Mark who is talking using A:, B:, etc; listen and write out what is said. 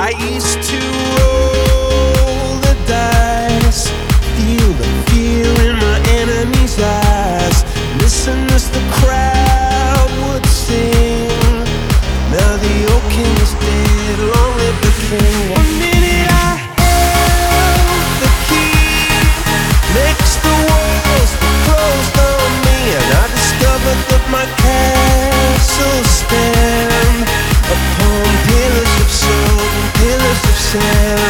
A: I used to roll the dice, feel the fear in my enemy's eyes, listen as the crowd would sing. Now the old king is dead, long live the king. One minute I held the key, next the walls were closed on me, and I discovered that my castle stand upon pillars of salt and pillars of sand.